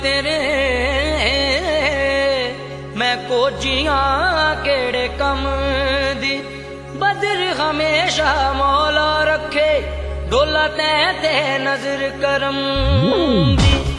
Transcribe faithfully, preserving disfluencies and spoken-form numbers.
तेरे मैं कोजियां केड़े कम दी बदर हमेशा मौला रखे डोला तै ते नजर करम दी।